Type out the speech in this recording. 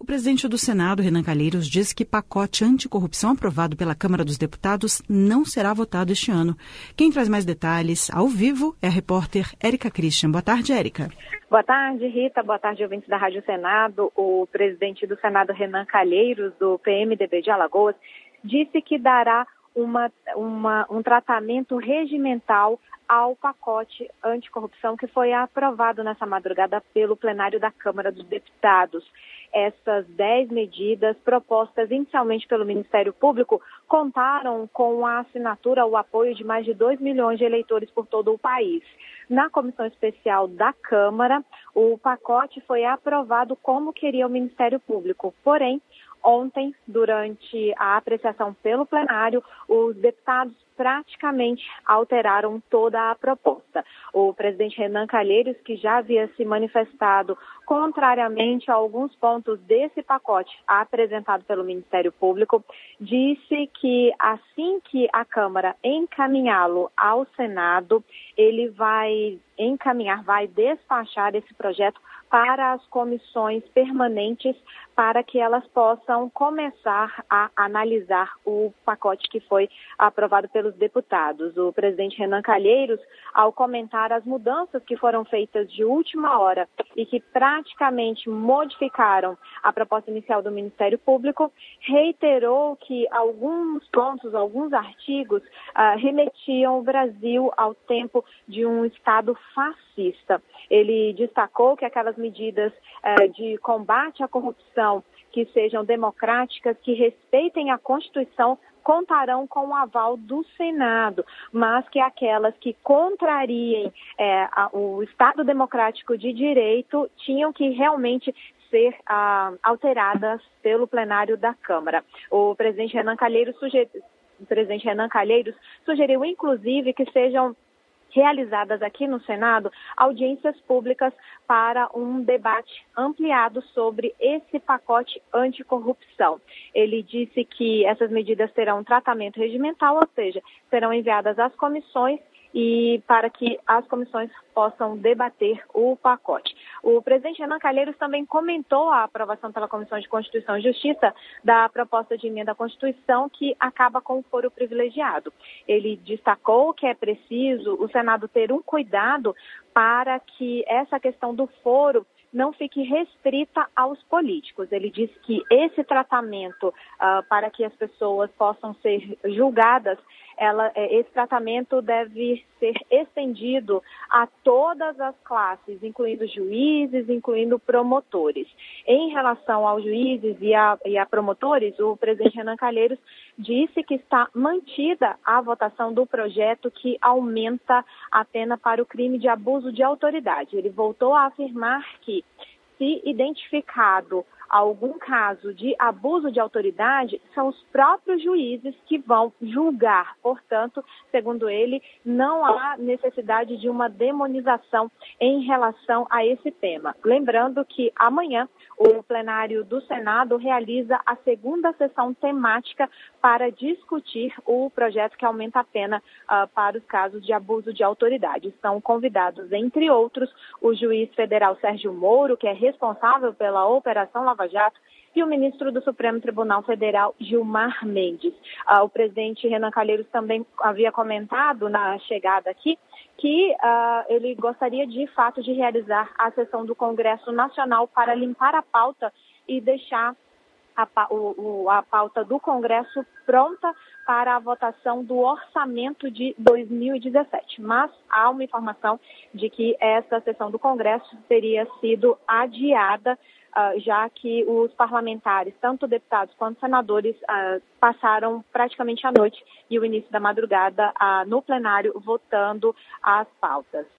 O presidente do Senado, Renan Calheiros, diz que pacote anticorrupção aprovado pela Câmara dos Deputados não será votado este ano. Quem traz mais detalhes ao vivo é a repórter Érica Christian. Boa tarde, Érica. Boa tarde, Rita. Boa tarde, ouvintes da Rádio Senado. O presidente do Senado, Renan Calheiros, do PMDB de Alagoas, disse que dará um tratamento regimental ao pacote anticorrupção que foi aprovado nessa madrugada pelo plenário da Câmara dos Deputados. Essas 10 medidas propostas inicialmente pelo Ministério Público contaram com a assinatura, o apoio de mais de 2 milhões de eleitores por todo o país. Na comissão especial da Câmara, o pacote foi aprovado como queria o Ministério Público. Porém, ontem, durante a apreciação pelo plenário, os deputados praticamente alteraram toda a proposta. O presidente Renan Calheiros, que já havia se manifestado contrariamente a alguns pontos desse pacote apresentado pelo Ministério Público, disse que assim que a Câmara encaminhá-lo ao Senado, ele vai despachar esse projeto para as comissões permanentes para que elas possam começar a analisar o pacote que foi aprovado pelos deputados. O presidente Renan Calheiros, ao comentar as mudanças que foram feitas de última hora e que praticamente modificaram a proposta inicial do Ministério Público, reiterou que alguns pontos, alguns artigos remetiam o Brasil ao tempo de um Estado fascista. Ele destacou que aquelas medidas de combate à corrupção que sejam democráticas, que respeitem a Constituição, contarão com o aval do Senado, mas que aquelas que contrariem o Estado democrático de direito tinham que realmente ser alteradas pelo plenário da Câmara. O presidente Renan Calheiros sugeriu, inclusive, que sejam realizadas aqui no Senado audiências públicas para um debate ampliado sobre esse pacote anticorrupção. Ele disse que essas medidas terão um tratamento regimental, ou seja, serão enviadas às comissões e para que as comissões possam debater o pacote. O presidente Renan Calheiros também comentou a aprovação pela Comissão de Constituição e Justiça da proposta de emenda à Constituição que acaba com o foro privilegiado. Ele destacou que é preciso o Senado ter um cuidado para que essa questão do foro não fique restrita aos políticos. Ele disse que esse tratamento para que as pessoas possam ser julgadas, esse tratamento deve ser estendido a todas as classes, incluindo juízes, incluindo promotores. Em relação aos juízes e a promotores, o presidente Renan Calheiros disse que está mantida a votação do projeto que aumenta a pena para o crime de abuso de autoridade. Ele voltou a afirmar que, se identificado algum caso de abuso de autoridade, são os próprios juízes que vão julgar. Portanto, segundo ele, não há necessidade de uma demonização em relação a esse tema. Lembrando que amanhã o plenário do Senado realiza a segunda sessão temática para discutir o projeto que aumenta a pena para os casos de abuso de autoridade. Estão convidados, entre outros, o juiz federal Sérgio Moro, que é responsável pela Operação Lava Jato, e o ministro do Supremo Tribunal Federal, Gilmar Mendes. O presidente Renan Calheiros também havia comentado na chegada aqui que ele gostaria de fato de realizar a sessão do Congresso Nacional para limpar a pauta e deixar a pauta do Congresso pronta para a votação do orçamento de 2017. Mas há uma informação de que essa sessão do Congresso teria sido adiada, já que os parlamentares, tanto deputados quanto senadores, passaram praticamente a noite e o início da madrugada no plenário votando as pautas.